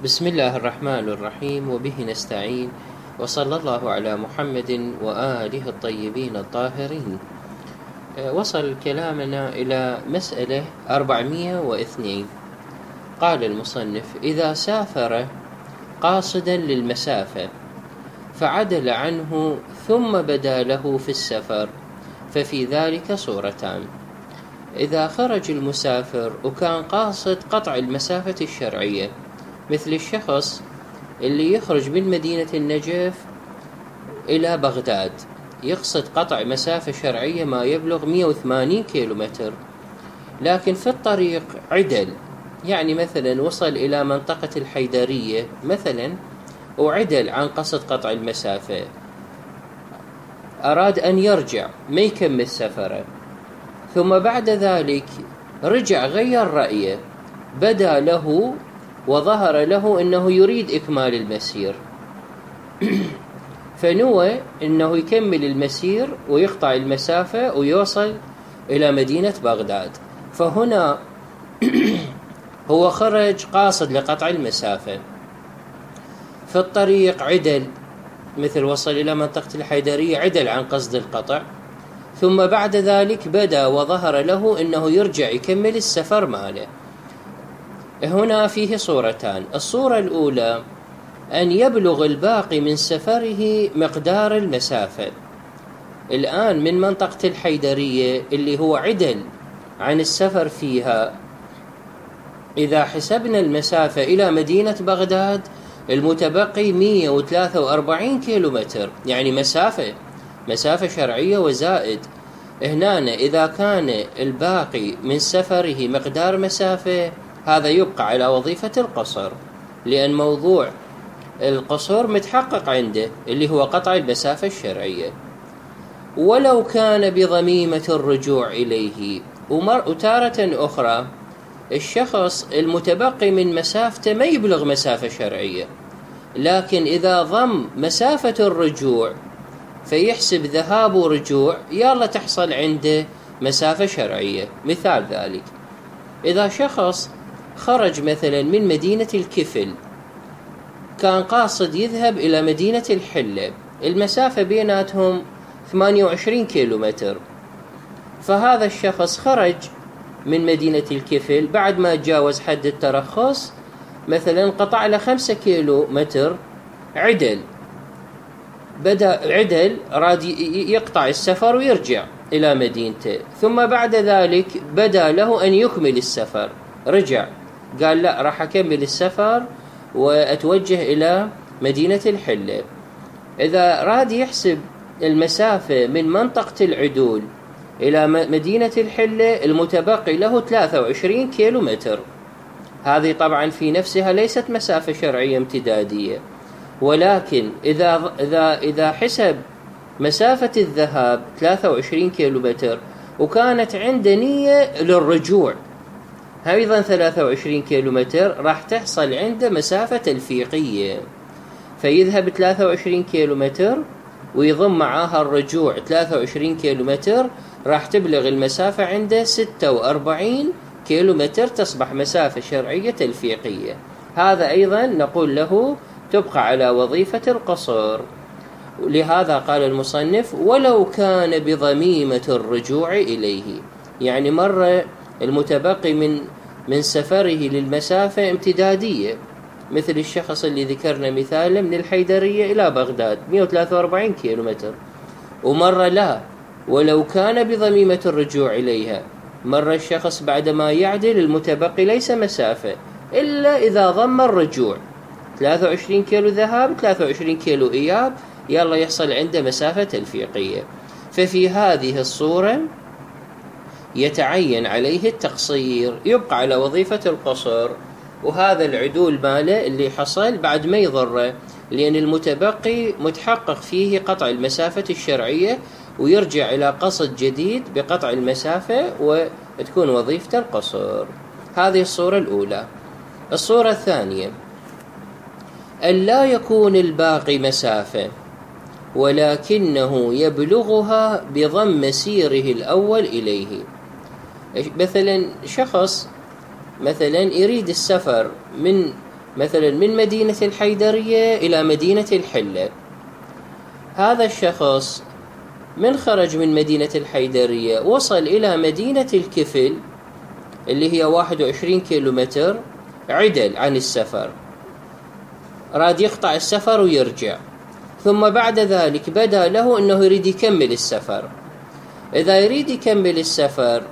بسم الله الرحمن الرحيم، وبه نستعين، وصلى الله على محمد وآله الطيبين الطاهرين. وصل كلامنا إلى مسألة 402. قال المصنف: إذا سافر قاصدا للمسافة فعدل عنه ثم بدا له في السفر ففي ذلك صورتان. إذا خرج المسافر وكان قاصد قطع المسافة الشرعية، مثل الشخص اللي يخرج من مدينة النجف إلى بغداد يقصد قطع مسافة شرعية ما يبلغ 180 كيلومتر، لكن في الطريق عدل، يعني مثلا وصل إلى منطقة الحيدرية مثلا وعدل عن قصد قطع المسافة، أراد أن يرجع ما يكمل سفره، ثم بعد ذلك رجع غير رأيه، بدا له وظهر له أنه يريد إكمال المسير فنوى أنه يكمل المسير ويقطع المسافة ويوصل إلى مدينة بغداد. فهنا هو خرج قاصد لقطع المسافة، في الطريق عدل، مثل وصل إلى منطقة الحيدرية عدل عن قصد القطع، ثم بعد ذلك بدا وظهر له أنه يرجع يكمل السفر ماله. هنا فيه صورتان. الصورة الأولى أن يبلغ الباقي من سفره مقدار المسافة. الآن من منطقة الحيدرية اللي هو عدل عن السفر فيها، إذا حسبنا المسافة إلى مدينة بغداد المتبقي 143 كيلومتر، يعني مسافة شرعية وزائد. هنا إذا كان الباقي من سفره مقدار مسافة، هذا يبقى على وظيفة القصر، لأن موضوع القصر متحقق عنده اللي هو قطع المسافة الشرعية. ولو كان بضميمة الرجوع إليه، وتارة أخرى الشخص المتبقي من مسافته ما يبلغ مسافة شرعية، لكن إذا ضم مسافة الرجوع فيحسب ذهاب ورجوع، يلا تحصل عنده مسافة شرعية. مثال ذلك: إذا شخص خرج مثلا من مدينة الكفل، كان قاصد يذهب إلى مدينة الحلة، المسافة بيناتهم 28 كيلومتر، فهذا الشخص خرج من مدينة الكفل بعد ما تجاوز حد الترخص، مثلا قطع له 5 كيلومتر عدل، بدأ عدل راد يقطع السفر ويرجع إلى مدينته، ثم بعد ذلك بدأ له أن يكمل السفر، رجع قال لا راح أكمل السفر وأتوجه إلى مدينة الحلة. إذا راد يحسب المسافة من منطقة العدول إلى مدينة الحلة المتبقي له 23 كيلومتر، هذه طبعا في نفسها ليست مسافة شرعية امتدادية، ولكن إذا حسب مسافة الذهاب 23 كيلومتر وكانت عنده نية للرجوع أيضا 23 كيلومتر، راح تحصل عنده مسافة تلفيقية، فيذهب 23 كيلومتر ويضم معاها الرجوع 23 كيلومتر، راح تبلغ المسافة عنده 46 كيلومتر، تصبح مسافة شرعية تلفيقية. هذا أيضا نقول له تبقى على وظيفة القصر. لهذا قال المصنف: ولو كان بضميمة الرجوع إليه، يعني مرة المتبقي من سفره للمسافة امتدادية، مثل الشخص اللي ذكرنا مثاله من الحيدرية إلى بغداد 143 كيلومتر، ومرة لا، ولو كان بضميمة الرجوع إليها، مرة الشخص بعدما يعدل المتبقي ليس مسافة إلا إذا ضم الرجوع 23 كيلو ذهاب 23 كيلو إياب، يلا يحصل عنده مسافة تلفيقية. ففي هذه الصورة يتعين عليه التقصير، يبقى على وظيفة القصر، وهذا العدول ماله اللي حصل بعد ما يضره، لأن المتبقي متحقق فيه قطع المسافة الشرعية، ويرجع إلى قصد جديد بقطع المسافة وتكون وظيفة القصر. هذه الصورة الأولى. الصورة الثانية: أن لا يكون الباقي مسافة ولكنه يبلغها بضم مسيره الأول إليه. مثلا شخص مثلا يريد السفر من مثلا من مدينة الحيدرية إلى مدينة الحلة. هذا الشخص من خرج من مدينة الحيدرية وصل إلى مدينة الكفل اللي هي 21 كيلومتر، عدل عن السفر، راد يقطع السفر ويرجع، ثم بعد ذلك بدا له أنه يريد يكمل السفر. إذا يريد يكمل السفر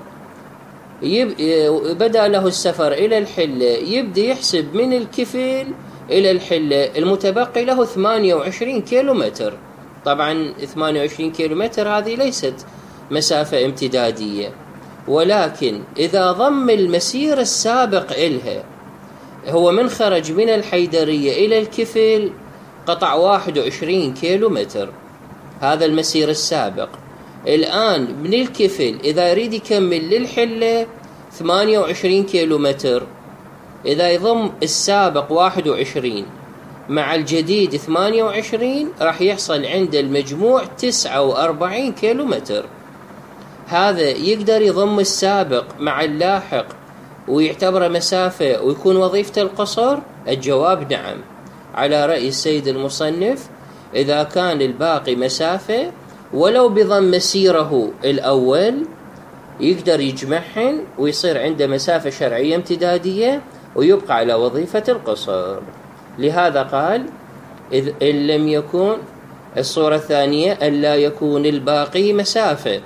بدا له السفر إلى الحلة، يبدأ يحسب من الكفل إلى الحلة المتبقي له 28 كيلومتر. طبعا 28 كيلومتر هذه ليست مسافة امتدادية، ولكن إذا ضم المسير السابق إلها، هو من خرج من الحيدرية إلى الكفل قطع 21 كيلومتر، هذا المسير السابق. الآن من الكفل إذا يريد يكمل للحلة 28 كيلومتر، إذا يضم السابق 21 مع الجديد 28 راح يحصل عند المجموع 49 كيلومتر. هذا يقدر يضم السابق مع اللاحق ويعتبر مسافة ويكون وظيفة القصر؟ الجواب نعم، على رأي السيد المصنف. إذا كان الباقي مسافة ولو بضم مسيره الأول يقدر يجمعهن ويصير عنده مسافة شرعية امتدادية ويبقى على وظيفة القصر. لهذا قال إن لم يكن الصورة الثانية ألا يكون الباقي مسافة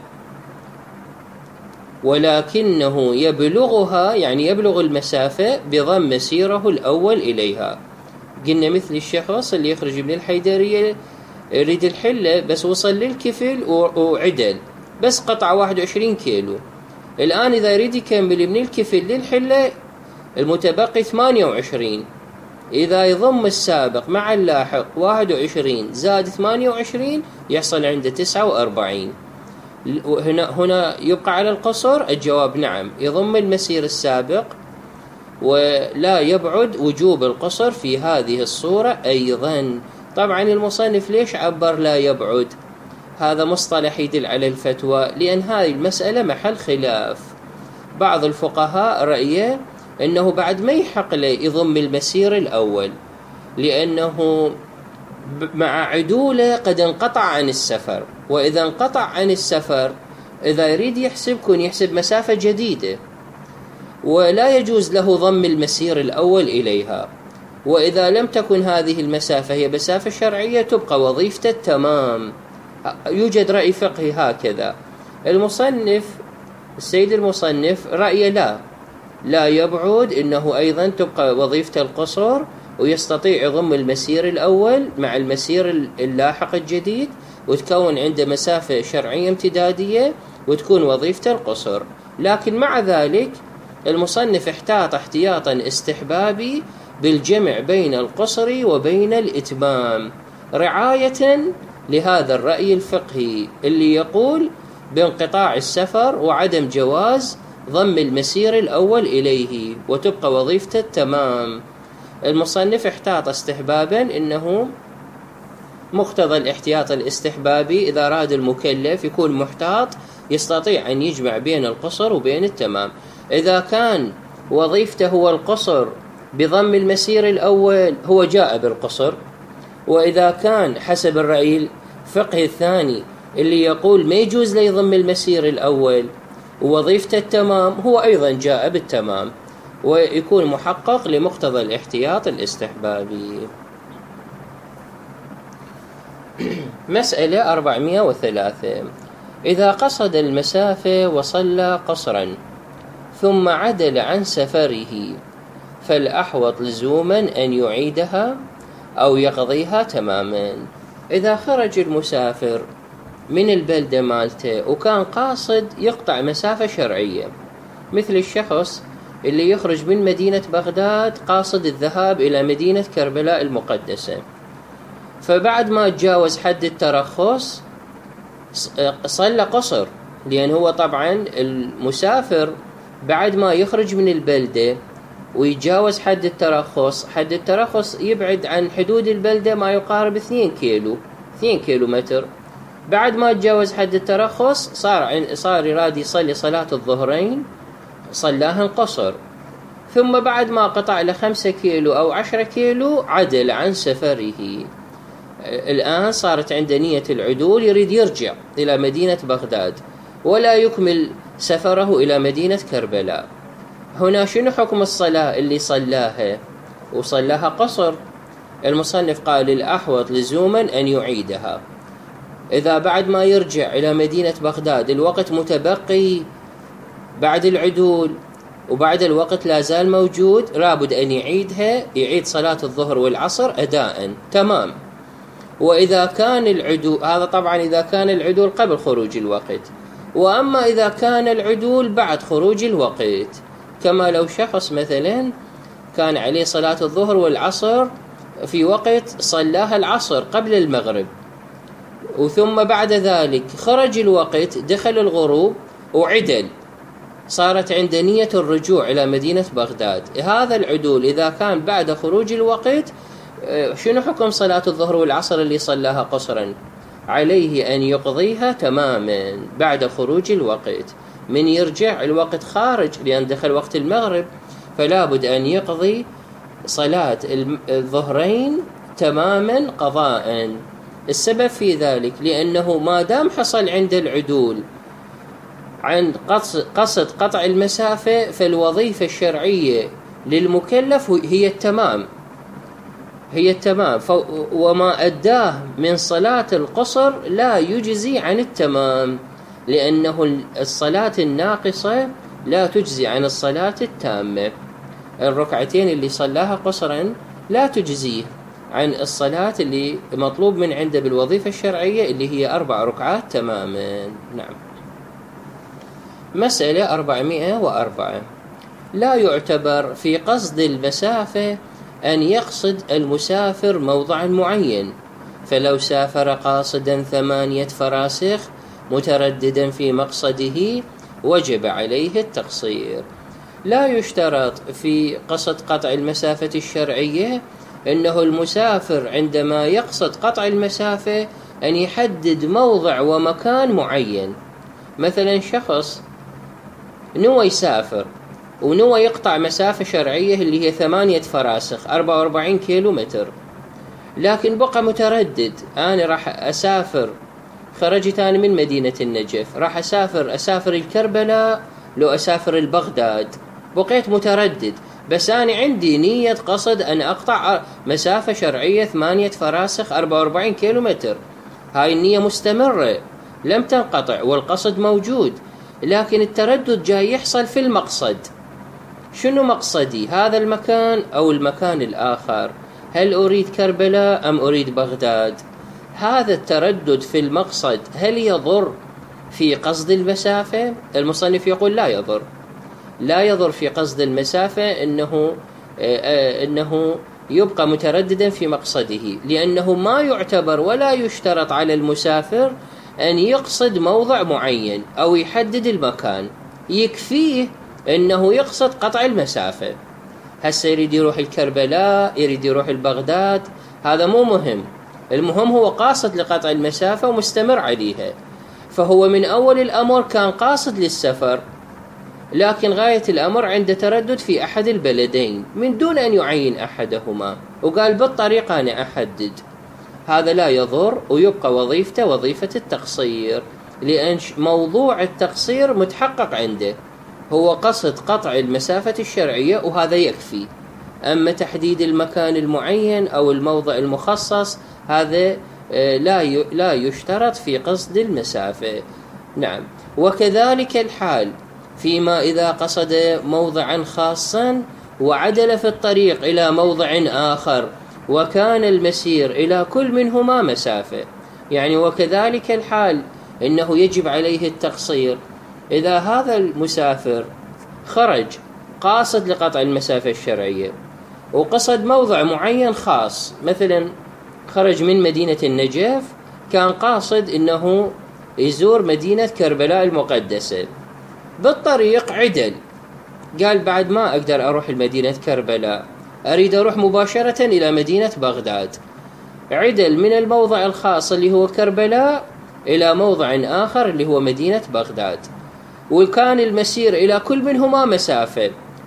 ولكنه يبلغها، يعني يبلغ المسافة بضم مسيره الأول إليها. قلنا مثل الشخص اللي يخرج من الحيدرية يريد الحلة بس وصل للكفل وعدل بس قطع 21 كيلو. الآن إذا يريد يكمل من الكفل للحلة المتبقي 28، إذا يضم السابق مع اللاحق 21 زاد 28 يحصل عنده 49. هنا يبقى على القصر؟ الجواب نعم، يضم المسير السابق ولا يبعد وجوب القصر في هذه الصورة أيضا. طبعا المصنف ليش عبر لا يبعد؟ هذا مصطلح يدل على الفتوى، لأن هذه المسألة محل خلاف. بعض الفقهاء رأيه أنه بعد ما يحق له يضم المسير الأول، لأنه مع عدوله قد انقطع عن السفر، وإذا انقطع عن السفر إذا يريد يحسب كون يحسب مسافة جديدة، ولا يجوز له ضم المسير الأول إليها. وإذا لم تكن هذه المسافة هي مسافة شرعية تبقى وظيفة التمام. يوجد رأي فقهي هكذا. المصنف السيد المصنف رأي لا يبعد، إنه أيضا تبقى وظيفة القصر ويستطيع يضم المسير الأول مع المسير اللاحق الجديد وتكون عنده مسافة شرعية امتدادية وتكون وظيفة القصر. لكن مع ذلك المصنف احتاط احتياطا استحبابي بالجمع بين القصر وبين الإتمام رعاية لهذا الرأي الفقهي اللي يقول بانقطاع السفر وعدم جواز ضم المسير الأول إليه وتبقى وظيفة التمام. المصنف احتاط استحبابا، إنه مقتضى الاحتياط الاستحبابي إذا أراد المكلف يكون محتاط يستطيع أن يجمع بين القصر وبين التمام. إذا كان وظيفته هو القصر بضم المسير الأول هو جاء بالقصر، وإذا كان حسب الرأي الفقهي الثاني اللي يقول ما يجوز ليضم المسير الأول ووظيفة التمام هو أيضا جاء بالتمام، ويكون محقق لمقتضى الاحتياط الاستحبابي. مسألة 403. إذا قصد المسافة وصلى قصرا ثم عدل عن سفره فالأحوط لزوما أن يعيدها أو يقضيها تماما. إذا خرج المسافر من البلدة مالته وكان قاصد يقطع مسافة شرعية، مثل الشخص اللي يخرج من مدينة بغداد قاصد الذهاب إلى مدينة كربلاء المقدسة، فبعد ما تجاوز حد الترخص صلى قصر، لأن هو طبعا المسافر بعد ما يخرج من البلدة ويتجاوز حد الترخص يبعد عن حدود البلدة ما يقارب 2 كيلومتر. بعد ما تجاوز حد الترخص صار يراد يصلي صلاة الظهرين صلاهن قصر، ثم بعد ما قطع له 5 كيلو أو 10 كيلو عدل عن سفره. الآن صارت عنده نية العدول، يريد يرجع إلى مدينة بغداد ولا يكمل سفره إلى مدينة كربلاء. هنا شنو حكم الصلاة اللي صلاها؟ وصلاها قصر. المصنف قال الأحوط لزوما أن يعيدها. إذا بعد ما يرجع إلى مدينة بغداد الوقت متبقي بعد العدول وبعد الوقت لا زال موجود، لابد أن يعيدها، يعيد صلاة الظهر والعصر أداء تمام. وإذا كان العدول، هذا طبعا إذا كان العدول قبل خروج الوقت، وأما إذا كان العدول بعد خروج الوقت، كما لو شخص مثلا كان عليه صلاة الظهر والعصر في وقت صلاها العصر قبل المغرب، وثم بعد ذلك خرج الوقت دخل الغروب وعدل، صارت عنده نية الرجوع إلى مدينة بغداد. هذا العدول إذا كان بعد خروج الوقت، شنو حكم صلاة الظهر والعصر اللي صلاها قصرا؟ عليه أن يقضيها تماما بعد خروج الوقت. من يرجع الوقت خارج لأن دخل وقت المغرب، فلا بد أن يقضي صلاة الظهرين تماما قضاء. السبب في ذلك لأنه ما دام حصل عند العدول عن قصد قطع المسافة، فالوظيفة الشرعية للمكلف هي التمام، هي التمام، وما أداه من صلاة القصر لا يجزي عن التمام، لأنه الصلاة الناقصة لا تجزي عن الصلاة التامة. الركعتين اللي صلاها قصرا لا تجزيه عن الصلاة اللي مطلوب من عنده بالوظيفة الشرعية اللي هي 4 ركعات تماما. نعم. مسألة 404. لا يعتبر في قصد المسافة أن يقصد المسافر موضعا معين، فلو سافر قاصدا 8 فراسخ مترددا في مقصده وجب عليه التقصير. لا يشترط في قصد قطع المسافة الشرعية أنه المسافر عندما يقصد قطع المسافة أن يحدد موضع ومكان معين. مثلا شخص نوى يسافر ونوى يقطع مسافة شرعية اللي هي 8 فراسخ 44 كيلو متر، لكن بقى متردد، أنا راح أسافر، خرجت أنا من مدينة النجف، راح أسافر الكربلاء لو أسافر البغداد، بقيت متردد، بس أنا عندي نية قصد أن أقطع مسافة شرعية 8 فراسخ 44 كيلو متر. هاي النية مستمرة لم تنقطع والقصد موجود، لكن التردد جاي يحصل في المقصد. شنو مقصدي؟ هذا المكان أو المكان الآخر؟ هل أريد كربلاء أم أريد بغداد؟ هذا التردد في المقصد هل يضر في قصد المسافة؟ المصنف يقول لا يضر، لا يضر في قصد المسافة إنه يبقى مترددا في مقصده، لأنه ما يعتبر ولا يشترط على المسافر أن يقصد موضع معين أو يحدد المكان، يكفيه أنه يقصد قطع المسافة. هسه يريد يروح الكربلاء، يريد يروح البغداد، هذا مو مهم، المهم هو قاصد لقطع المسافة ومستمر عليها، فهو من أول الأمر كان قاصد للسفر، لكن غاية الأمر عنده تردد في أحد البلدين من دون أن يعين أحدهما، وقال بالطريقة أنا أحدد. هذا لا يضر، ويبقى وظيفته وظيفة التقصير، لأن موضوع التقصير متحقق عنده، هو قصد قطع المسافة الشرعية وهذا يكفي. أما تحديد المكان المعين أو الموضع المخصص هذا لا يشترط في قصد المسافة. نعم. وكذلك الحال فيما إذا قصد موضعا خاصا وعدل في الطريق إلى موضع آخر وكان المسير إلى كل منهما مسافة، يعني وكذلك الحال إنه يجب عليه التقصير. إذا هذا المسافر خرج قاصد لقطع المسافة الشرعية وقصد موضع معين خاص، مثلا خرج من مدينة النجف كان قاصد إنه يزور مدينة كربلاء المقدسة، بالطريق عدل، قال بعد ما أقدر أروح المدينة كربلاء، أريد أروح مباشرة إلى مدينة بغداد، عدل من الموضع الخاص اللي هو كربلاء إلى موضع آخر اللي هو مدينة بغداد، وكان المسير إلى كل منهما مسافة،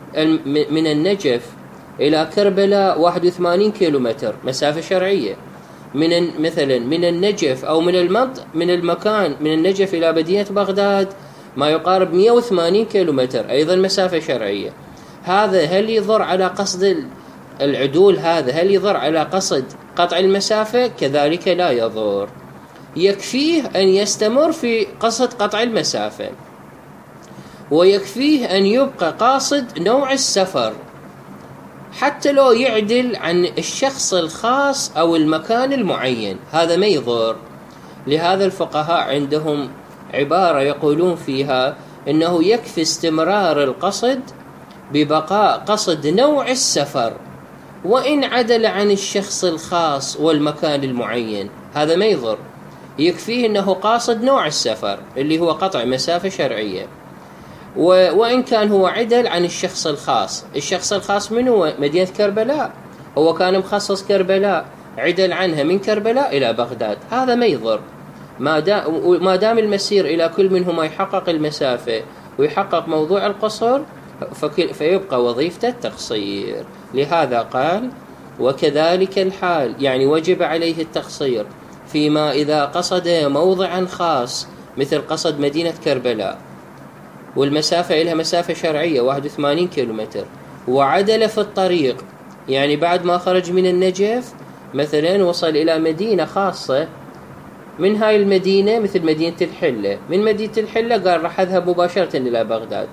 من النجف إلى كربلاء 81 كيلومتر مسافة شرعية. مثلا من النجف أو من المكان من النجف إلى مدينة بغداد ما يقارب 180 كيلومتر، أيضا مسافة شرعية. هذا هل يضر على قصد العدول؟ هل يضر على قصد قطع المسافة؟ كذلك لا يضر، يكفيه أن يستمر في قصد قطع المسافة، ويكفيه أن يبقى قاصد نوع السفر حتى لو يعدل عن الشخص الخاص أو المكان المعين، هذا ما يضر. لهذا الفقهاء عندهم عبارة يقولون فيها إنه يكفي استمرار القصد ببقاء قصد نوع السفر، وإن عدل عن الشخص الخاص والمكان المعين هذا ما يضر، يكفيه أنه قاصد نوع السفر اللي هو قطع مسافة شرعية. وإن كان هو عدل عن الشخص الخاص، الشخص الخاص من هو؟ مدينة كربلاء، هو كان مخصص كربلاء، عدل عنها من كربلاء إلى بغداد، هذا ما يضر ما دام المسير إلى كل منهما يحقق المسافة ويحقق موضوع القصر، فيبقى وظيفة التقصير. لهذا قال وكذلك الحال، يعني وجب عليه التقصير فيما إذا قصد موضعا خاص مثل قصد مدينة كربلاء والمسافة إلها مسافة شرعية 81 كيلومتر، وعدل في الطريق، يعني بعد ما خرج من النجف مثلا وصل إلى مدينة خاصة من هاي المدينة مثل مدينة الحلة، من مدينة الحلة قال راح أذهب مباشرة إلى بغداد،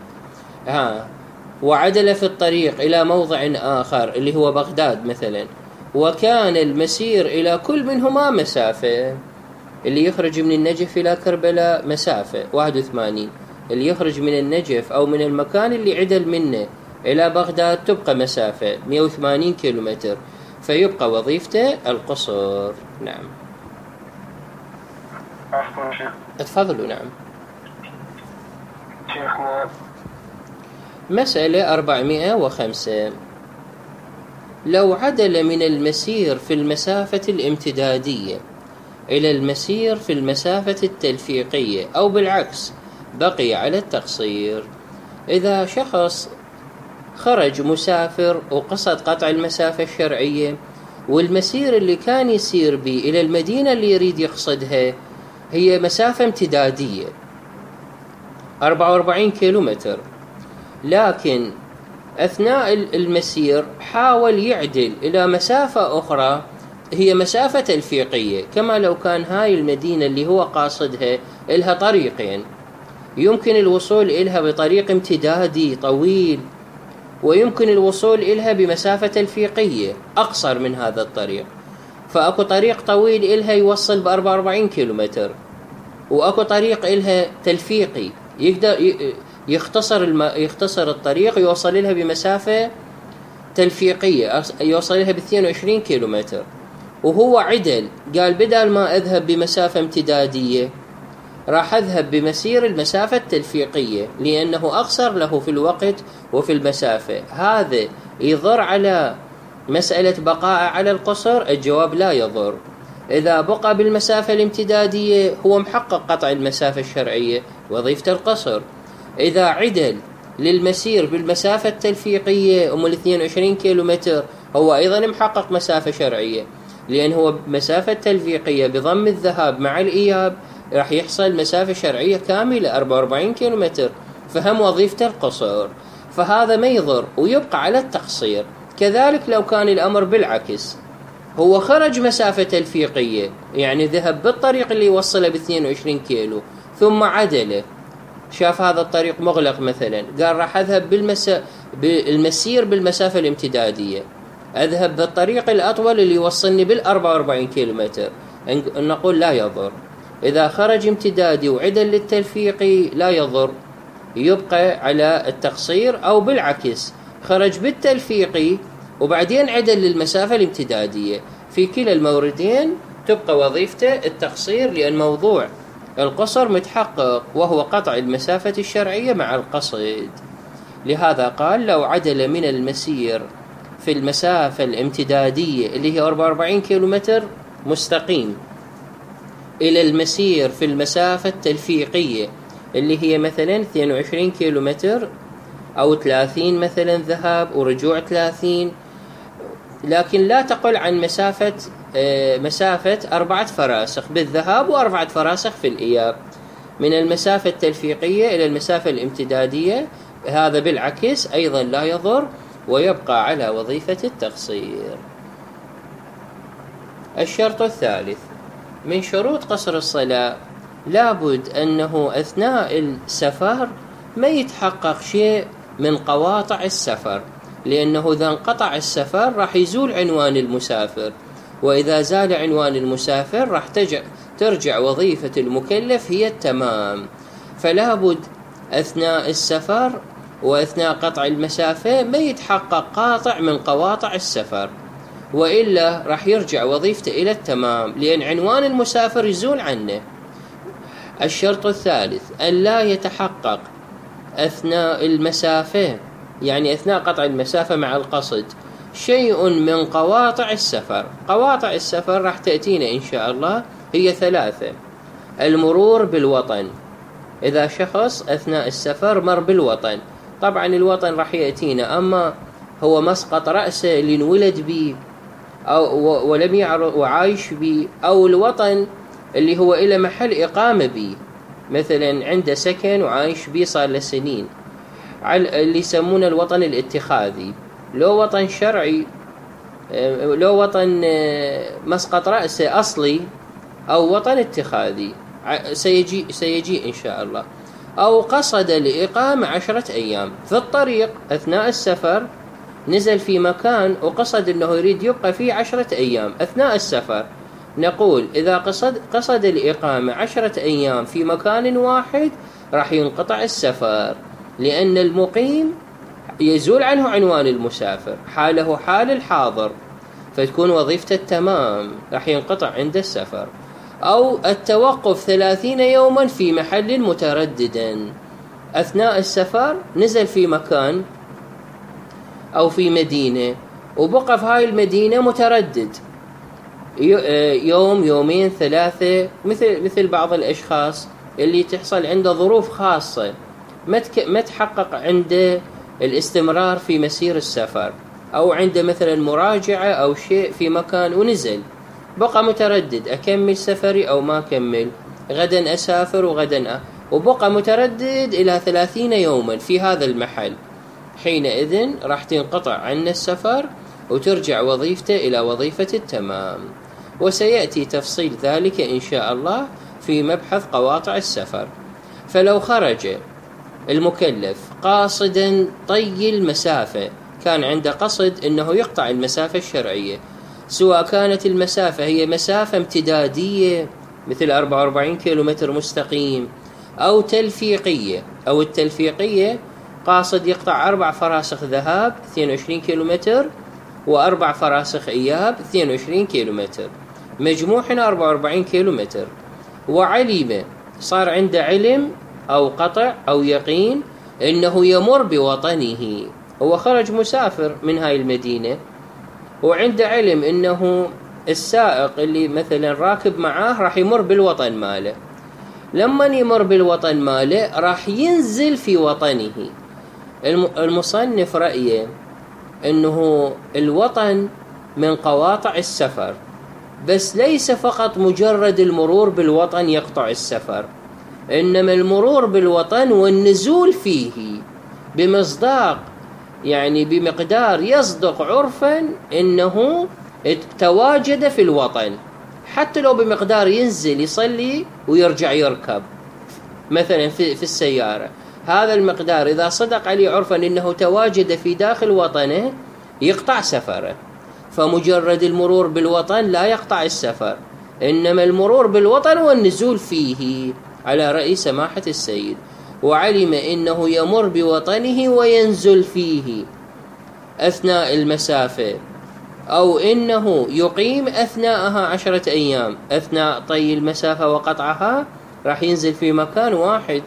وعدل في الطريق إلى موضع آخر اللي هو بغداد مثلا، وكان المسير إلى كل منهما مسافة، اللي يخرج من النجف إلى كربلاء مسافة 81، اللي يخرج من النجف أو من المكان اللي عدل منه إلى بغداد تبقى مسافة 180 كيلومتر، فيبقى وظيفته القصر. نعم. اتفضلوا. نعم. شيخنا مسألة 405. لو عدل من المسير في المسافة الامتدادية إلى المسير في المسافة التلفيقية أو بالعكس بقي على التقصير. إذا شخص خرج مسافر وقصد قطع المسافة الشرعية، والمسير اللي كان يسير به إلى المدينة اللي يريد يقصدها هي مسافة امتدادية 44 كيلومتر، لكن أثناء المسير حاول يعدل إلى مسافة أخرى هي مسافة تلفيقية، كما لو كان هاي المدينة اللي هو قاصدها إلها طريقين، يمكن الوصول إلها بطريق امتدادي طويل، ويمكن الوصول إلها بمسافة تلفيقية أقصر من هذا الطريق. فأكو طريق طويل إلها يوصل ب44 كيلومتر، وأكو طريق إلها تلفيقي يقدر يختصر الطريق يوصل لها بمسافة تلفيقية يوصل لها ب22 كيلومتر. وهو عدل قال بدل ما أذهب بمسافة امتدادية راح أذهب بمسير المسافة التلفيقية لأنه أقصر له في الوقت وفي المسافة. هذا يضر على مسألة بقاء على القصر؟ الجواب لا يضر. إذا بقى بالمسافة الامتدادية هو محقق قطع المسافة الشرعية وظيفة القصر. إذا عدل للمسير بالمسافة التلفيقية 22 كيلومتر هو أيضا محقق مسافة شرعية، لأن هو مسافة تلفيقية بضم الذهاب مع الإياب راح يحصل مسافة شرعية كاملة 44 كيلومتر، فهم وظيفة القصر. فهذا ما يضر ويبقى على التقصير. كذلك لو كان الأمر بالعكس، هو خرج مسافة تلفيقية يعني ذهب بالطريق اللي يوصله ب22 كيلو ثم عدله، شاف هذا الطريق مغلق مثلا قال راح أذهب بالمسير بالمسافة الامتدادية، أذهب بالطريق الأطول اللي يوصلني بال44 كيلومتر، نقول لا يضر. إذا خرج امتدادي وعدل للتلفيقي لا يضر، يبقى على التقصير، أو بالعكس خرج بالتلفيقي وبعدين عدل للمسافة الامتدادية، في كلا الموردين تبقى وظيفته التقصير، لأن موضوع القصر متحقق وهو قطع المسافة الشرعية مع القصد. لهذا قال لو عدل من المسير في المسافة الامتدادية اللي هي 44 كيلومتر مستقيم إلى المسير في المسافة التلفيقية اللي هي مثلا 22 كيلومتر أو 30 مثلا ذهاب ورجوع 30، لكن لا تقل عن مسافة 4 فراسخ بالذهاب و4 فراسخ في الإياب، من المسافة التلفيقية إلى المسافة الامتدادية. هذا بالعكس أيضا لا يضر ويبقى على وظيفة التقصير. الشرط الثالث من شروط قصر الصلاة، لابد أنه أثناء السفر ما يتحقق شيء من قواطع السفر، لأنه إذا انقطع السفر راح يزول عنوان المسافر، وإذا زال عنوان المسافر راح ترجع وظيفة المكلف هي التمام. فلا بد أثناء السفر وأثناء قطع المسافة ما يتحقق قاطع من قواطع السفر، وإلا راح يرجع وظيفته إلى التمام، لأن عنوان المسافر يزول عنه. الشرط الثالث أن لا يتحقق أثناء المسافة، يعني أثناء قطع المسافة مع القصد، شيء من قواطع السفر. قواطع السفر راح تأتينا إن شاء الله هي 3. المرور بالوطن، إذا شخص أثناء السفر مر بالوطن، طبعا الوطن راح يأتينا أما هو مسقط رأسه اللي انولد به أو ولم يعرف وعايش به، أو الوطن اللي هو إلى محل إقامة به، مثلا عنده سكن وعايش به صار له سنين، اللي يسمونه الوطن الاتخاذي. لو وطن شرعي، لو وطن مسقط رأسه أصلي، أو وطن اتخاذي سيجي إن شاء الله. أو قصد الإقامة 10 أيام في الطريق أثناء السفر، نزل في مكان وقصد أنه يريد يبقى فيه 10 أيام أثناء السفر، نقول إذا قصد الإقامة 10 أيام في مكان واحد راح ينقطع السفر، لأن المقيم يزول عنه عنوان المسافر، حاله حال الحاضر، فتكون وظيفته التمام، راح ينقطع عند السفر. أو التوقف 30 يوما في محل مترددا، أثناء السفر نزل في مكان أو في مدينة وبقى في هاي المدينة متردد يوم 2 3، مثل بعض الأشخاص اللي تحصل عنده ظروف خاصة ما تحقق عنده الاستمرار في مسير السفر، أو عنده مثلا مراجعة أو شيء في مكان ونزل بقى متردد، أكمل سفري أو ما أكمل، غدا أسافر وغدا وبقى متردد إلى 30 يوما في هذا المحل، حينئذ راح تنقطع عن السفر وترجع وظيفته إلى وظيفة التمام. وسيأتي تفصيل ذلك إن شاء الله في مبحث قواطع السفر. فلو خرج المكلف قاصدا طي المسافة، كان عنده قصد أنه يقطع المسافة الشرعية، سواء كانت المسافة هي مسافة امتدادية مثل 44 كيلومتر مستقيم، أو تلفيقية، أو التلفيقية قاصد يقطع 4 فراسخ ذهاب 22 كيلومتر و4 فراسخ إياب 22 كيلومتر، مجموعنا 44 كيلومتر، وعلم صار عنده علم أو قطع أو يقين أنه يمر بوطنه، هو خرج مسافر من هاي المدينة وعنده علم أنه السائق اللي مثلا راكب معاه راح يمر بالوطن ماله، لما يمر بالوطن ماله راح ينزل في وطنه. المصنف رأيه أنه الوطن من قواطع السفر، بس ليس فقط مجرد المرور بالوطن يقطع السفر، إنما المرور بالوطن والنزول فيه بمصداق، يعني بمقدار يصدق عرفا إنه تواجد في الوطن، حتى لو بمقدار ينزل يصلي ويرجع يركب مثلا في السيارة، هذا المقدار إذا صدق عليه عرفا إنه تواجد في داخل وطنه يقطع سفره. فمجرد المرور بالوطن لا يقطع السفر، إنما المرور بالوطن والنزول فيه على رأي سماحة السيد. وعلم إنه يمر بوطنه وينزل فيه أثناء المسافة، أو إنه يقيم أثناءها 10 أيام، أثناء طي المسافة وقطعها راح ينزل في مكان واحد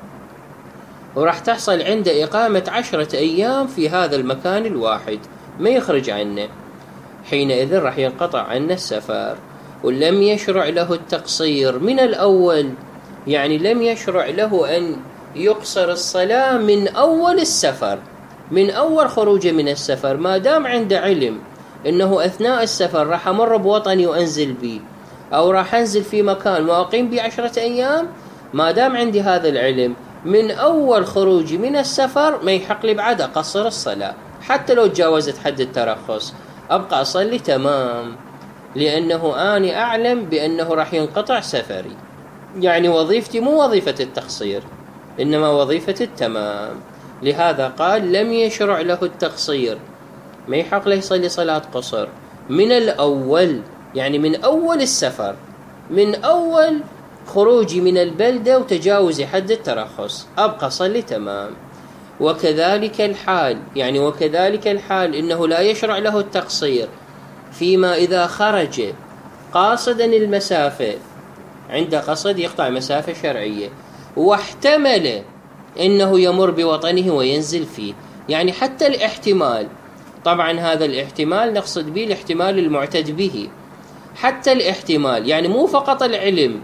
وراح تحصل عنده إقامة 10 أيام في هذا المكان الواحد ما يخرج عنه، حينئذ راح ينقطع عنه السفر. ولم يشرع له التقصير من الأول، يعني لم يشرع له أن يقصر الصلاة من أول السفر، من أول خروجه من السفر، ما دام عنده علم إنه أثناء السفر راح أمر بوطني وأنزل بيه، أو راح أنزل في مكان وأقيم بيه 10 أيام، ما دام عندي هذا العلم من أول خروجي من السفر ما يحق لي بعد أقصر الصلاة، حتى لو تجاوزت حد الترخص أبقى أصلي تمام، لأنه أنا أعلم بأنه راح ينقطع سفري. يعني وظيفتي مو وظيفة التقصير، إنما وظيفة التمام. لهذا قال لم يشرع له التقصير، ما يحق له يصلي صلاة قصر من الأول، يعني من أول السفر، من أول خروجي من البلدة وتجاوزي حد الترخص أبقى صلي تمام. وكذلك الحال، يعني وكذلك الحال إنه لا يشرع له التقصير فيما إذا خرج قاصدا المسافة، عند قصد يقطع مسافة شرعية، واحتمل إنه يمر بوطنه وينزل فيه، يعني حتى الاحتمال، طبعا هذا الاحتمال نقصد به الاحتمال المعتد به، حتى الاحتمال، يعني مو فقط العلم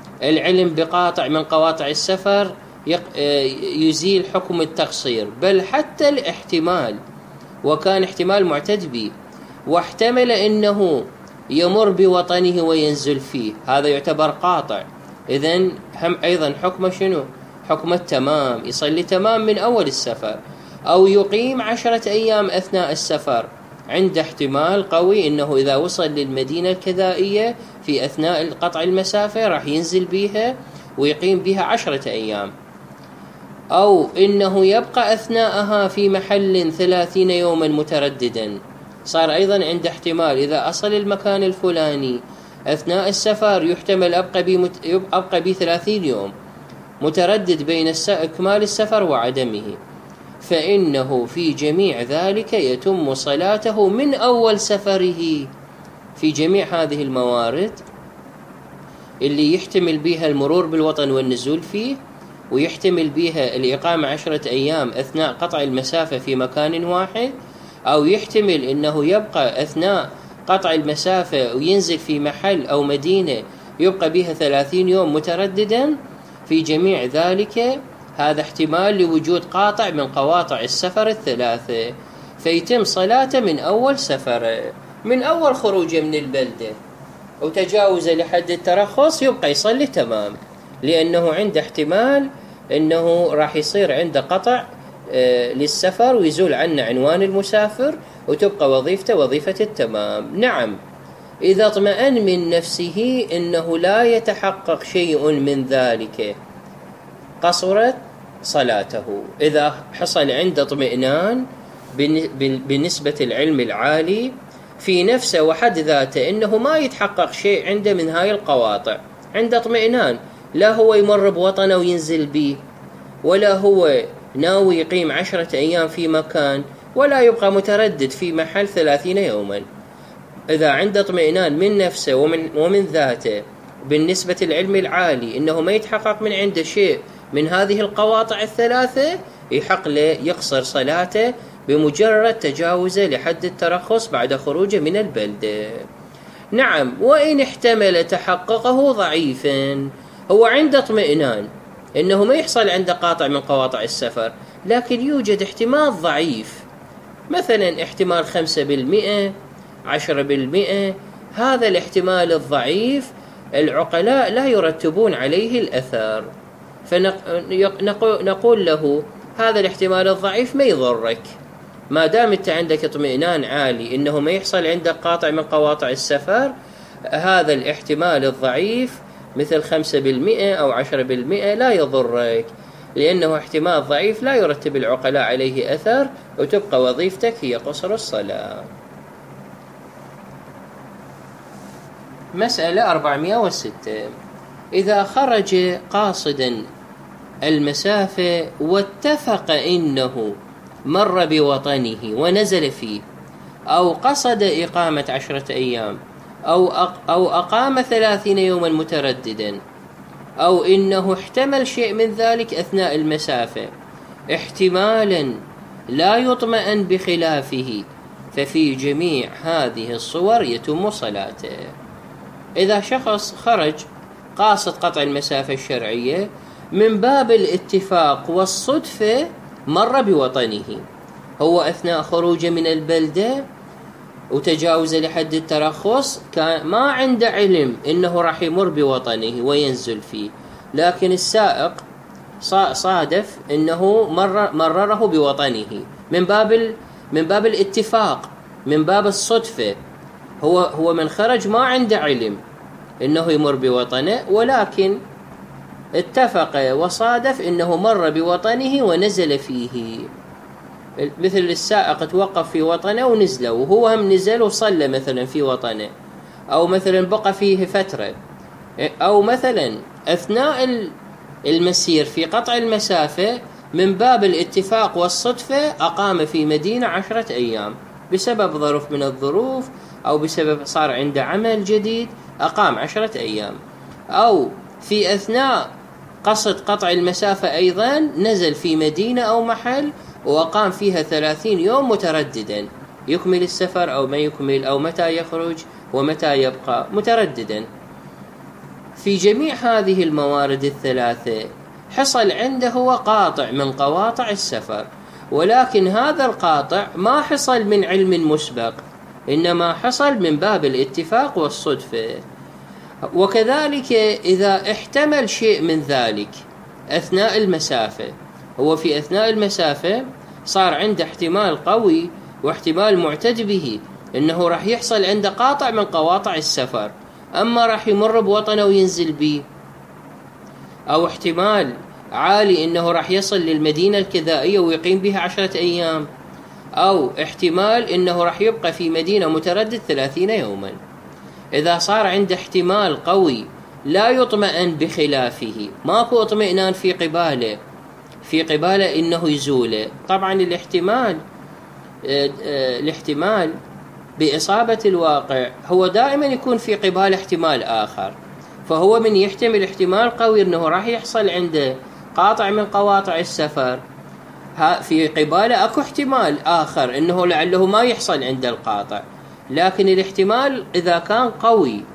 بقاطع من قواطع السفر يزيل حكم التقصير، بل حتى الاحتمال، وكان احتمال معتد به واحتمل إنه يمر بوطنه وينزل فيه، هذا يعتبر قاطع. إذن هم أيضا حكم شنو؟ حكم التمام، يصلي تمام من أول السفر، أو يقيم 10 أيام أثناء السفر، عند احتمال قوي إنه إذا وصل للمدينة الكذائية في أثناء قطع المسافة راح ينزل بها ويقيم بها 10 أيام، أو إنه يبقى أثناءها في محل 30 يوما مترددا، صار أيضا عند احتمال إذا أصل المكان الفلاني أثناء السفر يحتمل أبقى ب 30 يوم متردد بين إكمال السفر وعدمه، فإنه في جميع ذلك يتم صلاته من أول سفره. في جميع هذه الموارد اللي يحتمل بها المرور بالوطن والنزول فيه، ويحتمل بها الإقامة 10 أيام أثناء قطع المسافة في مكان واحد، أو يحتمل أنه يبقى أثناء قطع المسافة وينزل في محل أو مدينة يبقى بها 30 يوم مترددا، في جميع ذلك هذا احتمال لوجود قاطع من قواطع السفر الثلاثة، فيتم صلاته من أول سفر، من أول خروجه من البلدة وتجاوزه لحد الترخص يبقى يصلي تمام، لأنه عنده احتمال أنه راح يصير عنده قطع للسفر ويزول عنه عنوان المسافر وتبقى وظيفته وظيفة التمام. نعم، إذا اطمأن من نفسه أنه لا يتحقق شيء من ذلك قصرت صلاته. إذا حصل عنده اطمئنان بنسبة العلم العالي في نفسه وحد ذاته أنه ما يتحقق شيء عنده من هاي القواطع، عنده اطمئنان، لا هو يمر بوطنه وينزل به، ولا هو ناوي يقيم 10 أيام في مكان، ولا يبقى متردد في محل 30 يوما. إذا عنده اطمئنان من نفسه ومن ذاته بالنسبة العلم العالي إنه ما يتحقق من عنده شيء من هذه القواطع الثلاثة، يحق له يقصر صلاته بمجرد تجاوزه لحد الترخص بعد خروجه من البلدة. نعم، وإن احتمل تحققه ضعيفا، هو عنده اطمئنان إنه ما يحصل عنده قاطع من قواطع السفر، لكن يوجد احتمال ضعيف، مثلا احتمال 5%، 10%، هذا الاحتمال الضعيف العقلاء لا يرتبون عليه الأثر، فنقول له هذا الاحتمال الضعيف ما يضرك، ما دام انت عندك اطمئنان عالي انه ما يحصل عندك قاطع من قواطع السفر، هذا الاحتمال الضعيف مثل 5% أو 10% لا يضرك، لأنه احتمال ضعيف لا يرتب العقلاء عليه أثر، وتبقى وظيفتك هي قصر الصلاة. مسألة 406: إذا خرج قاصدا المسافة واتفق إنه مر بوطنه ونزل فيه، أو قصد إقامة 10 أيام، أو أقام 30 يوما مترددا، أو إنه احتمل شيء من ذلك أثناء المسافة احتمالا لا يطمئن بخلافه، ففي جميع هذه الصور يتم صلاته. إذا شخص خرج قاصد قطع المسافة الشرعية من باب الاتفاق والصدفة مر بوطنه، هو أثناء خروجه من البلدة وتجاوز لحد الترخص كان ما عنده علم إنه راح يمر بوطنه وينزل فيه، لكن السائق صادف إنه مرره بوطنه من باب الاتفاق، من باب الصدفة. هو من خرج ما عنده علم إنه يمر بوطنه، ولكن اتفق وصادف إنه مر بوطنه ونزل فيه. مثل السائق توقف في وطنه ونزل، وهو هم نزل وصلى مثلا في وطنه، أو مثلا بقى فيه فترة، أو مثلا أثناء المسير في قطع المسافة من باب الاتفاق والصدفة أقام في مدينة 10 أيام بسبب ظرف من الظروف، أو بسبب صار عنده عمل جديد أقام 10 أيام، أو في أثناء قصد قطع المسافة أيضا نزل في مدينة أو محل وأقام فيها 30 يوم مترددا، يكمل السفر أو ما يكمل، أو متى يخرج ومتى يبقى، مترددا. في جميع هذه الموارد الثلاثة حصل عنده قاطع من قواطع السفر، ولكن هذا القاطع ما حصل من علم مسبق، إنما حصل من باب الاتفاق والصدفة. وكذلك إذا احتمل شيء من ذلك أثناء المسافة، هو في أثناء المسافة صار عنده احتمال قوي واحتمال معتد به إنه راح يحصل عنده قاطع من قواطع السفر، أما راح يمر بوطنه وينزل به، أو احتمال عالي إنه راح يصل للمدينة الكذائية ويقيم بها 10 أيام، أو احتمال إنه راح يبقى في مدينة متردد 30 يوما. إذا صار عنده احتمال قوي لا يطمئن بخلافه، ماكو اطمئنان في قباله إنه يزوله. طبعا الاحتمال بإصابة الواقع هو دائما يكون في قبال احتمال آخر، فهو من يحتمل احتمال قوي إنه راح يحصل عنده قاطع من قواطع السفر، في قباله أكو احتمال آخر إنه لعله ما يحصل عنده القاطع، لكن الاحتمال إذا كان قوي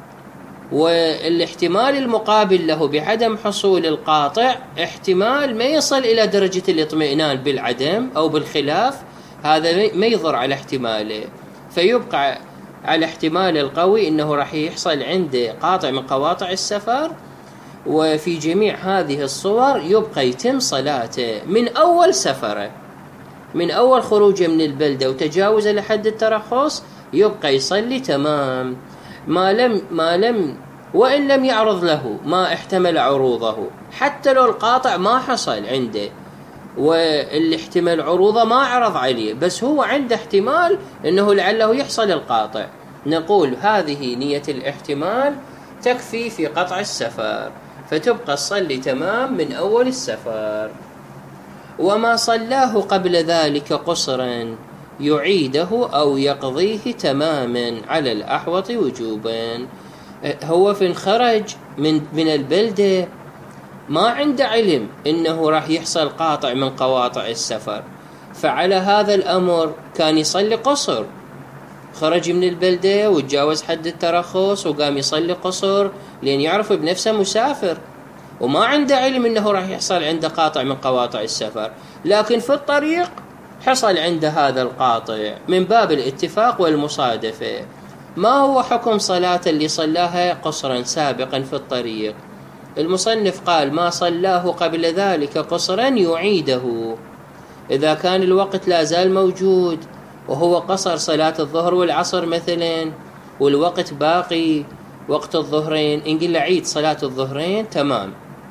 والاحتمال المقابل له بعدم حصول القاطع احتمال ما يصل إلى درجة الاطمئنان بالعدم أو بالخلاف، هذا ما يضر على احتماله، فيبقى على احتمال القوي إنه راح يحصل عنده قاطع من قواطع السفر. وفي جميع هذه الصور يبقى يتم صلاته من أول سفره، من أول خروجه من البلدة وتجاوزه لحد الترخص، يبقى يصلي تمام ما لم وإن لم يعرض له ما احتمل عروضه، حتى لو القاطع ما حصل عنده واللي احتمل عروضه ما عرض عليه، بس هو عنده احتمال انه لعله يحصل القاطع، نقول هذه نية الاحتمال تكفي في قطع السفر، فتبقى تصلي تمام من أول السفر. وما صلاه قبل ذلك قصرا يعيده أو يقضيه تماما على الأحوط وجوبا. هو في خرج من البلدة ما عنده علم إنه راح يحصل قاطع من قواطع السفر، فعلى هذا الأمر كان يصلي قصر، خرج من البلدة وتجاوز حد الترخص وقام يصلي قصر لأن يعرف بنفسه مسافر وما عنده علم إنه راح يحصل عنده قاطع من قواطع السفر، لكن في الطريق حصل عنده هذا القاطع من باب الاتفاق والمصادفة. ما هو حكم صلاة اللي صلاها قصرا سابقا في الطريق؟ المصنف قال ما صلاه قبل ذلك قصرا يعيده إذا كان الوقت لا زال موجود وهو قصر صلاة الظهر والعصر مثلا والوقت باقي وقت الظهرين، إن قل عيد صلاة الظهرين تمام.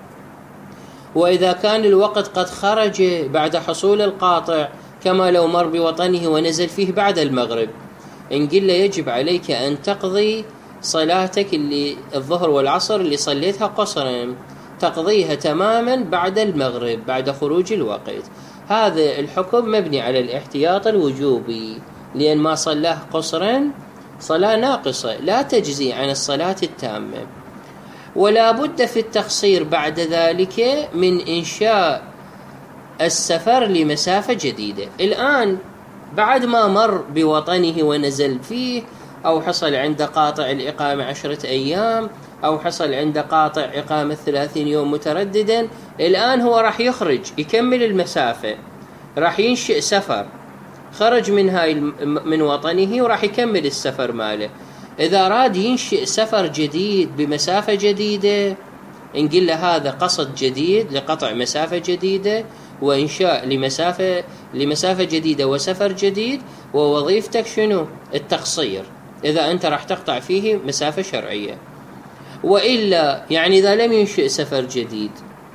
وإذا كان الوقت قد خرج بعد حصول القاطع كما لو مر بوطنه ونزل فيه بعد المغرب، إن قل يجب عليك أن تقضي صلاتك اللي الظهر والعصر اللي صليتها قصرا، تقضيها تماما بعد المغرب بعد خروج الوقت. هذا الحكم مبني على الاحتياط الوجوبي، لأن ما صلاه قصرا صلاة ناقصة لا تجزي عن الصلاة التامة. ولا بد في التقصير بعد ذلك من إنشاء السفر لمسافة جديدة. الآن بعد ما مر بوطنه ونزل فيه أو حصل عند قاطع الإقامة 10 أيام أو حصل عنده قاطع إقامة 30 يوم مترددا، الآن هو راح يخرج يكمل المسافة، راح ينشئ سفر، خرج من وطنه وراح يكمل السفر ماله. إذا أراد ينشئ سفر جديد بمسافة جديدة، نقول له هذا قصد جديد لقطع مسافة جديدة وإنشاء لمسافة جديدة وسفر جديد، ووظيفتك شنو؟ التقصير، إذا أنت راح تقطع فيه مسافة شرعية. وإلا يعني إذا لم ينشئ سفر جديد،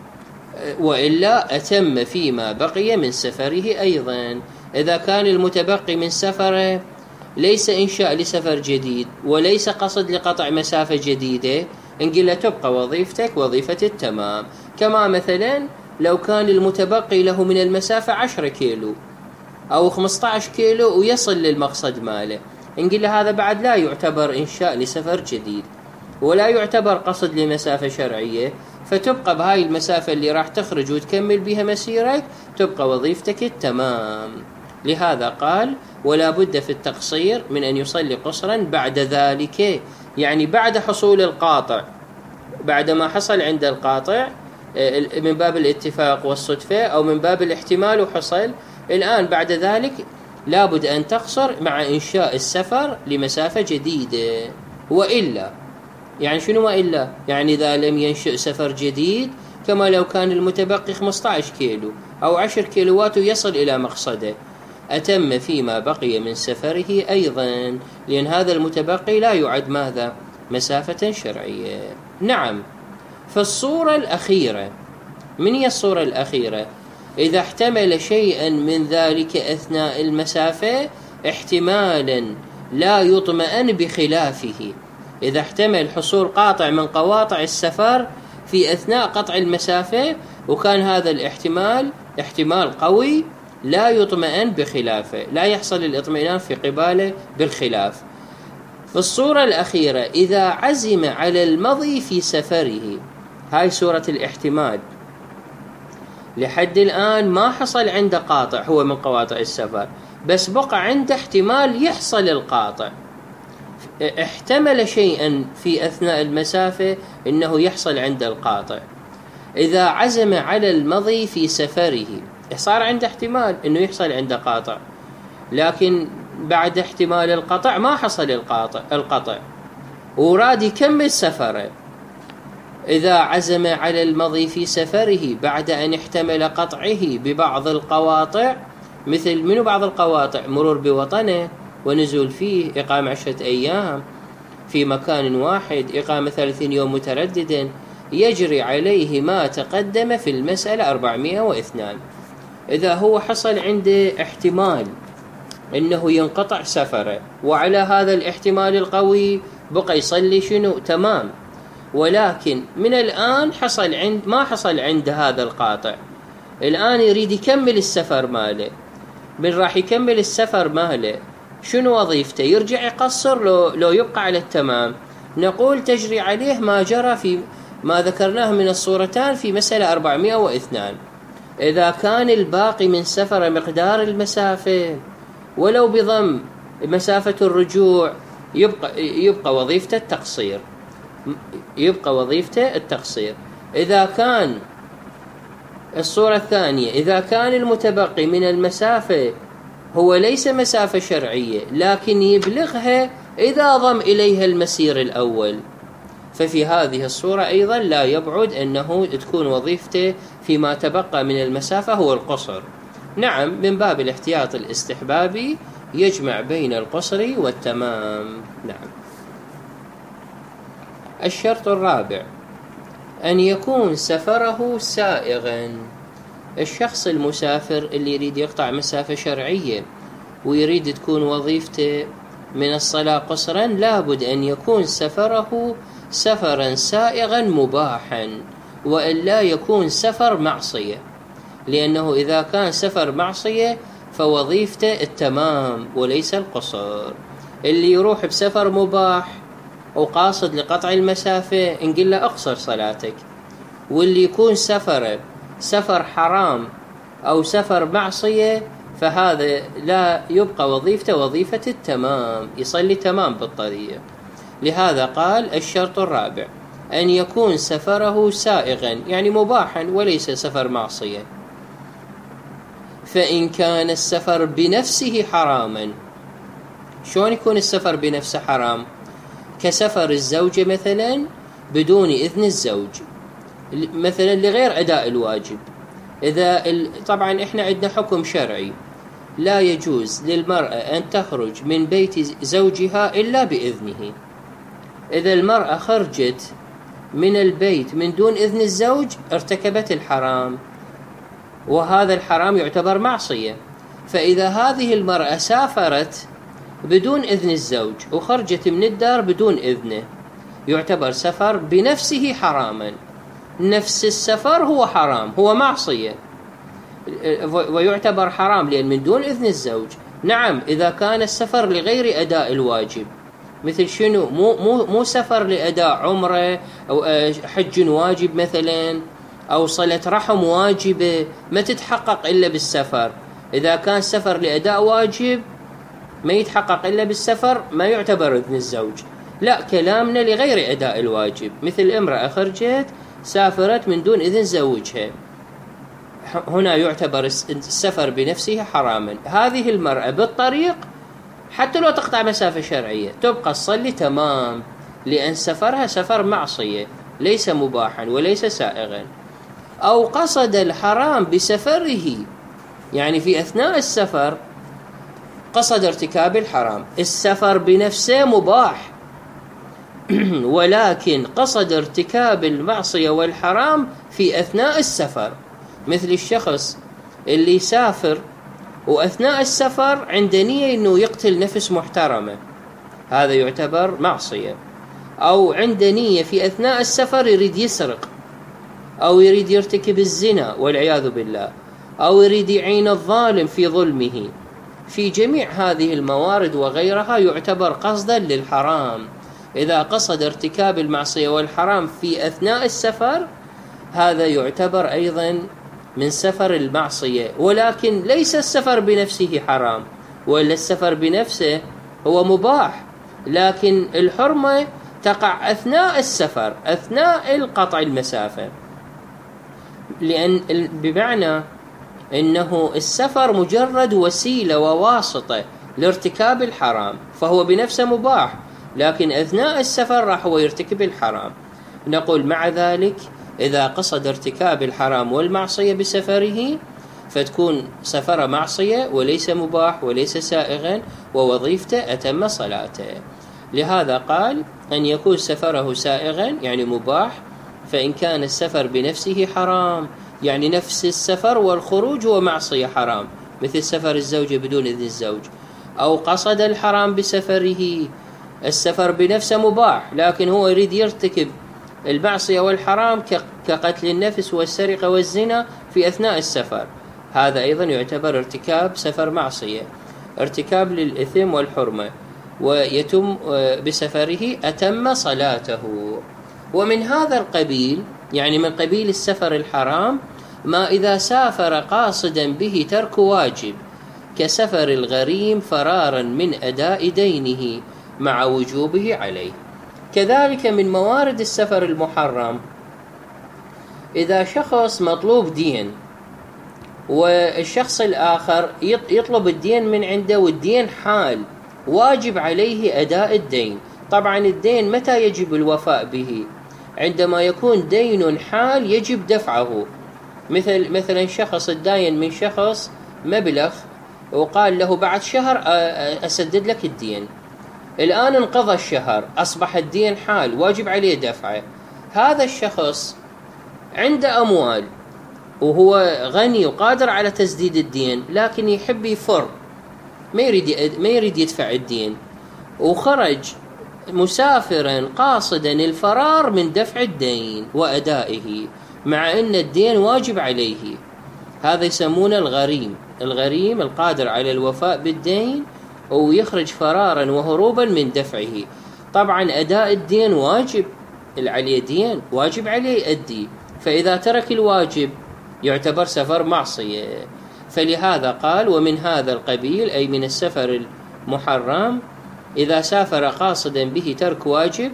وإلا أتم فيما بقي من سفره أيضا. إذا كان المتبقي من سفره ليس إنشاء لسفر جديد وليس قصد لقطع مسافة جديدة، نقول له تبقى وظيفتك وظيفة التمام. كما مثلا لو كان المتبقي له من المسافة 10 كيلو أو 15 كيلو ويصل للمقصد ماله، نقول له هذا بعد لا يعتبر إنشاء لسفر جديد ولا يعتبر قصد لمسافة شرعية، فتبقى بهاي المسافة اللي راح تخرج وتكمل بها مسيرك، تبقى وظيفتك التمام. لهذا قال ولا بد في التقصير من أن يصلي قصرا بعد ذلك، يعني بعد حصول القاطع، بعد ما حصل عند القاطع من باب الاتفاق والصدفة أو من باب الاحتمال وحصل، الآن بعد ذلك لابد أن تقصر مع إنشاء السفر لمسافة جديدة. وإلا يعني شنو وإلا؟ يعني إذا لم ينشئ سفر جديد، كما لو كان المتبقي 15 كيلو أو 10 كيلوات ويصل إلى مقصده، أتم فيما بقي من سفره أيضا، لأن هذا المتبقي لا يعد ماذا؟ مسافة شرعية. نعم. فالصورة الأخيرة، من هي الصورة الأخيرة؟ إذا احتمل شيئا من ذلك أثناء المسافة احتمالا لا يطمئن بخلافه، إذا احتمل حصول قاطع من قواطع السفر في أثناء قطع المسافة وكان هذا الاحتمال احتمال قوي لا يطمئن بخلافه، لا يحصل الاطمئنان في قباله بالخلاف. في الصورة الأخيرة إذا عزم على المضي في سفره، هاي صورة الاحتمال، لحد الآن ما حصل عنده قاطع هو من قواطع السفر، بس بقى عنده احتمال يحصل القاطع، احتمل شيئا في أثناء المسافة إنه يحصل عند القاطع. إذا عزم على المضي في سفره، صار عنده احتمال إنه يحصل عنده قاطع، لكن بعد احتمال القطع ما حصل القطع وراد يكمل سفره. إذا عزم على المضي في سفره بعد أن احتمل قطعه ببعض القواطع، مثل منو بعض القواطع؟ مرور بوطنه ونزول فيه، إقامة 10 أيام في مكان واحد، إقامة 30 يوم مترددا، يجري عليه ما تقدم في المسألة 402. إذا هو حصل عنده احتمال إنه ينقطع سفره، وعلى هذا الاحتمال القوي بقى يصلي شنو؟ تمام. ولكن من الآن ما حصل عند هذا القاطع، الآن يريد يكمل السفر ماله. من راح يكمل السفر ماله شنو وظيفته؟ يرجع يقصر لو يبقى على التمام؟ نقول تجري عليه ما جرى في ما ذكرناه من الصورتان في مسألة 402. إذا كان الباقي من سفر مقدار المسافة ولو بضم مسافة الرجوع، يبقى وظيفته التقصير، يبقى وظيفته التقصير. إذا كان الصورة الثانية، إذا كان المتبقي من المسافة هو ليس مسافة شرعية لكن يبلغها إذا ضم إليها المسير الأول، ففي هذه الصورة أيضا لا يبعد أنه تكون وظيفته فيما تبقى من المسافة هو القصر. نعم، من باب الاحتياط الاستحبابي يجمع بين القصر والتمام. نعم. الشرط الرابع أن يكون سفره سائغا. الشخص المسافر اللي يريد يقطع مسافة شرعية ويريد تكون وظيفته من الصلاة قصرا، لابد أن يكون سفره سفرا سائغا مباحا، وإلا يكون سفر معصية، لأنه إذا كان سفر معصية فوظيفته التمام وليس القصر. اللي يروح بسفر مباح وقاصد لقطع المسافة نقول له أقصر صلاتك، واللي يكون سفر حرام أو سفر معصية فهذا لا يبقى وظيفته وظيفة التمام، يصلي تمام بالطريق. لهذا قال الشرط الرابع أن يكون سفره سائغا يعني مباحا وليس سفر معصية. فإن كان السفر بنفسه حراما، شلون يكون السفر بنفسه حرام؟ كسفر الزوجة مثلا بدون إذن الزوج، مثلا لغير أداء الواجب. طبعا إحنا عندنا حكم شرعي، لا يجوز للمرأة أن تخرج من بيت زوجها إلا بإذنه. إذا المرأة خرجت من البيت من دون إذن الزوج ارتكبت الحرام، وهذا الحرام يعتبر معصية. فإذا هذه المرأة سافرت بدون إذن الزوج وخرجت من الدار بدون إذنه، يعتبر سفر بنفسه حراما. نفس السفر هو حرام، هو معصية ويعتبر حرام لأن من دون إذن الزوج. نعم إذا كان السفر لغير أداء الواجب، مثل شنو؟ مو سفر لأداء عمره أو حج واجب مثلا، أو صلة رحم واجبة ما تتحقق إلا بالسفر. إذا كان سفر لأداء واجب ما يتحقق إلا بالسفر ما يعتبر إذن الزوج. لا، كلامنا لغير أداء الواجب، مثل امرأة خرجت سافرت من دون إذن زوجها، هنا يعتبر السفر بنفسه حراما. هذه المرأة بالطريق حتى لو تقطع مسافة شرعية تبقى تصلي تمام، لأن سفرها سفر معصية ليس مباحا وليس سائغا. أو قصد الحرام بسفره، يعني في أثناء السفر قصد ارتكاب الحرام. السفر بنفسه مباح ولكن قصد ارتكاب المعصية والحرام في أثناء السفر، مثل الشخص اللي يسافر وأثناء السفر عند نية أنه يقتل نفس محترمة، هذا يعتبر معصية. أو عند نية في أثناء السفر يريد يسرق، أو يريد يرتكب الزنا والعياذ بالله، أو يريد يعين الظالم في ظلمه. في جميع هذه الموارد وغيرها يعتبر قصدا للحرام. إذا قصد ارتكاب المعصية والحرام في أثناء السفر هذا يعتبر أيضا من سفر المعصية، ولكن ليس السفر بنفسه حرام، ولا السفر بنفسه هو مباح، لكن الحرمة تقع أثناء السفر، أثناء القطع المسافة، لأن بمعنى إنه السفر مجرد وسيلة وواسطة لارتكاب الحرام، فهو بنفسه مباح، لكن أثناء السفر راح هو يرتكب الحرام. نقول مع ذلك إذا قصد ارتكاب الحرام والمعصية بسفره فتكون سفر معصية وليس مباح وليس سائغا، ووظيفته أتم صلاته. لهذا قال أن يكون سفره سائغا يعني مباح، فإن كان السفر بنفسه حرام يعني نفس السفر والخروج هو معصية حرام، مثل سفر الزوجة بدون إذن الزوج. أو قصد الحرام بسفره، السفر بنفسه مباح لكن هو يريد يرتكب المعصية والحرام كقتل النفس والسرقة والزنا في أثناء السفر، هذا أيضا يعتبر ارتكاب سفر معصية، ارتكاب للإثم والحرمة، ويتم بسفره أتم صلاته. ومن هذا القبيل يعني من قبيل السفر الحرام ما إذا سافر قاصدا به ترك واجب، كسفر الغريم فرارا من أداء دينه مع وجوبه عليه. كذلك من موارد السفر المحرم إذا شخص مطلوب دين والشخص الآخر يطلب الدين من عنده والدين حال واجب عليه أداء الدين. طبعا الدين متى يجب الوفاء به؟ عندما يكون دين حال يجب دفعه، مثلا شخص الداين من شخص مبلغ وقال له بعد شهر أسدد لك الدين، الآن انقضى الشهر أصبح الدين حال واجب عليه دفعه. هذا الشخص عنده أموال وهو غني وقادر على تسديد الدين، لكن يحب يفر، ما يريد يدفع الدين، وخرج مسافرا قاصدا الفرار من دفع الدين وأدائه مع أن الدين واجب عليه. هذا يسمونه الغريم. الغريم القادر على الوفاء بالدين ويخرج فرارا وهروبا من دفعه. طبعا أداء الدين واجب عليه، دين واجب عليه يؤدي، فإذا ترك الواجب يعتبر سفر معصية. فلهذا قال ومن هذا القبيل أي من السفر المحرم إذا سافر قاصدا به ترك واجب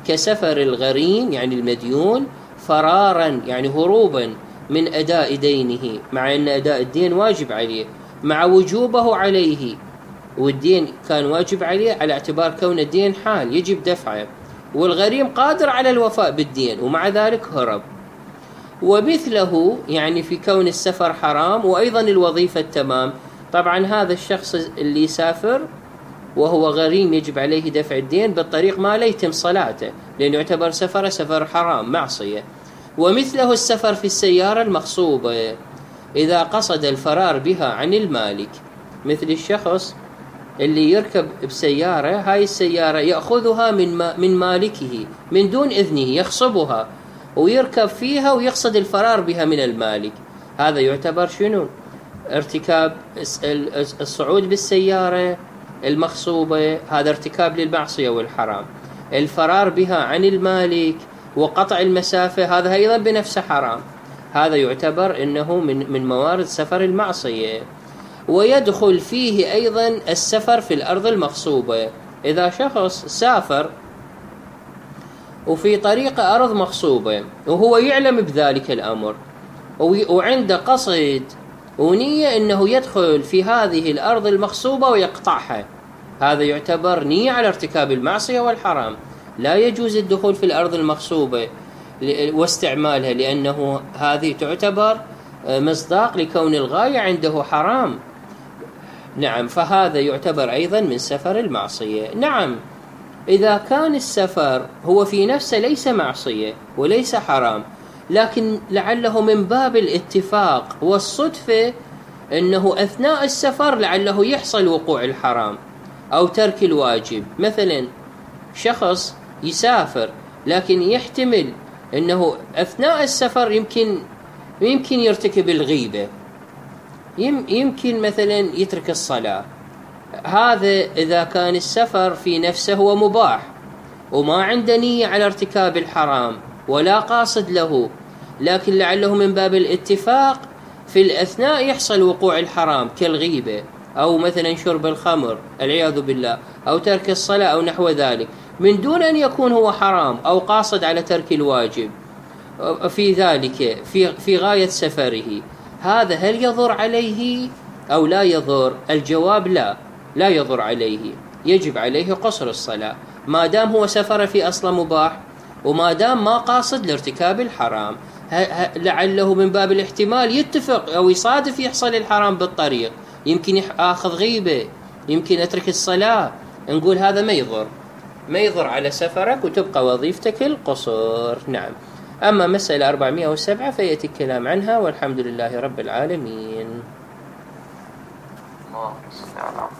كسفر الغريم يعني المديون، فرارا يعني هروبا من أداء دينه، مع أن أداء الدين واجب عليه، مع وجوبه عليه، والدين كان واجب عليه على اعتبار كون الدين حال يجب دفعه، والغريم قادر على الوفاء بالدين ومع ذلك هرب. ومثله يعني في كون السفر حرام، وأيضا الوظيفة التمام. طبعا هذا الشخص اللي يسافر وهو غريم يجب عليه دفع الدين بالطريق ما لا يتم صلاته، لأنه يعتبر سفر حرام معصية. ومثله السفر في السيارة المغصوبة إذا قصد الفرار بها عن المالك، مثل الشخص اللي يركب بسيارة، هاي السيارة يأخذها من مالكه من دون إذنه، يغصبها ويركب فيها ويقصد الفرار بها من المالك، هذا يعتبر شنو؟ ارتكاب الصعود بالسيارة المغصوبة، هذا ارتكاب للمعصية والحرام. الفرار بها عن المالك وقطع المسافة هذا أيضا بنفسه حرام، هذا يعتبر إنه من موارد سفر المعصية. ويدخل فيه أيضا السفر في الأرض المغصوبة، إذا شخص سافر وفي طريق أرض مغصوبة وهو يعلم بذلك الأمر وعنده قصد ونية أنه يدخل في هذه الأرض المغصوبة ويقطعها، هذا يعتبر نية على ارتكاب المعصية والحرام. لا يجوز الدخول في الأرض المغصوبة واستعمالها، لأنه هذه تعتبر مصداق لكون الغاية عنده حرام. نعم، فهذا يعتبر أيضا من سفر المعصية. نعم، إذا كان السفر هو في نفسه ليس معصية وليس حرام، لكن لعله من باب الاتفاق والصدفة أنه أثناء السفر لعله يحصل وقوع الحرام أو ترك الواجب. مثلا شخص يسافر لكن يحتمل أنه أثناء السفر يمكن يرتكب الغيبة، يمكن مثلا يترك الصلاة، هذا إذا كان السفر في نفسه هو مباح وما عنده نية على ارتكاب الحرام ولا قاصد له، لكن لعله من باب الاتفاق في الأثناء يحصل وقوع الحرام كالغيبة أو مثلا شرب الخمر العياذ بالله أو ترك الصلاة أو نحو ذلك، من دون أن يكون هو حرام أو قاصد على ترك الواجب في ذلك في غاية سفره، هذا هل يضر عليه أو لا يضر؟ الجواب لا يضر عليه، يجب عليه قصر الصلاة ما دام هو سفر في أصل مباح وما دام ما قاصد لارتكاب الحرام. لعله من باب الاحتمال يتفق أو يصادف يحصل الحرام بالطريق، يمكن آخذ غيبة، يمكن أترك الصلاة، نقول هذا ما يضر على سفرك وتبقى وظيفتك القصر. نعم. أما مسألة 407 فيأتي الكلام عنها، والحمد لله رب العالمين.